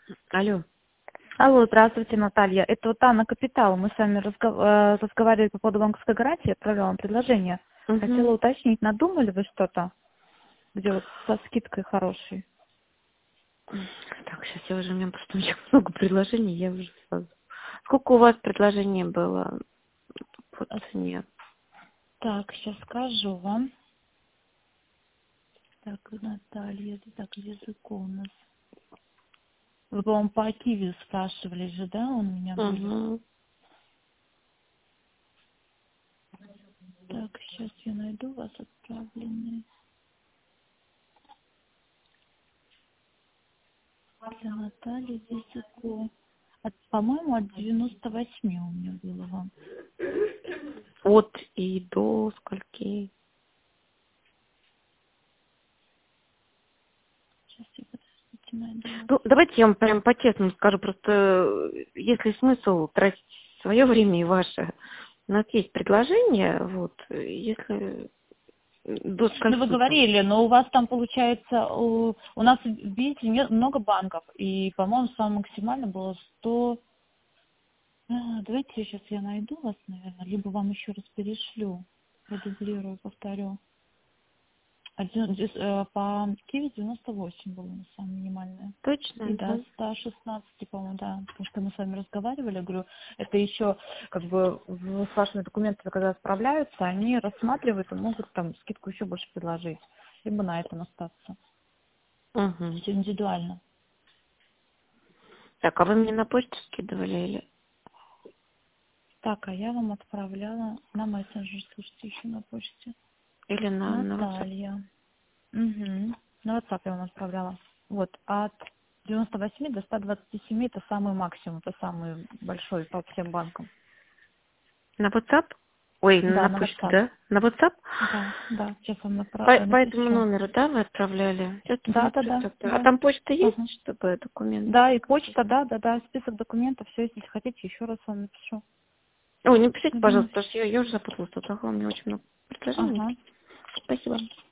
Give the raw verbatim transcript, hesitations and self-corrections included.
Алло. Алло, здравствуйте, Наталья. Это вот Анна Капитал. Мы с вами разгов- э, разговаривали по поводу банковской гарантии, отправляла вам предложение. Хотела Угу. уточнить, надумали вы что-то, где вот со скидкой хорошей? Так, сейчас я уже, у меня просто очень много предложений, я уже сразу. Сколько у вас предложений было по А, цене? Так, сейчас скажу вам. Так, Наталья, так, язык у нас. Вы, по-моему, по Киви спрашивали же, да, у меня были? Угу. Так, сейчас я найду вас отправленные. Для Натальи языку. От, по-моему, от девяносто восемь у меня было вам. От и до скольки? Сейчас я подождите, найду вас. Ну, давайте я вам прям по-честному скажу, просто э, есть ли смысл тратить свое время и ваше? У нас есть предложение, вот, э, если до Ну, вы скольки там? говорили, но у вас там получается, у, у нас, видите, не- много банков, и, по-моему, самое максимально было сто. А, давайте сейчас я найду вас, наверное, либо вам еще раз перешлю, продублирую, повторю. Один- дес- э, по Киви девяносто восемь было на самое минимальное. И Точно, до да? ста шестнадцати, по-моему, да. Потому что мы с вами разговаривали, я говорю, это еще как бы в- с вашими документами, когда справляются, они рассматривают и могут там скидку еще больше предложить. Либо на этом остаться. Угу. Все индивидуально. Так, а вы мне на почту скидывали или? Так, а я вам отправляла на мессенджер, слушайте, еще на почте. Или на, на WhatsApp? Наталья. Угу. На WhatsApp я вам отправляла. Вот, от девяноста восьми до ста двадцати семи это самый максимум, это самый большой по всем банкам. На WhatsApp? Ой, Да, на на почту, WhatsApp. да? На WhatsApp? Да, да, сейчас вам напра- По, э, по этому напишу. номеру, да, вы отправляли? Сейчас Да, да, посмотрю да, тогда. А да. там почта есть, Ага. чтобы документы Да, и заказать? почта, да, да, да, список документов, все, если хотите, еще раз вам напишу. Ой, не пишите, Мгм. пожалуйста, потому что я, я уже запуталась. Тут ага, у меня очень много предложений. Ага. Спасибо.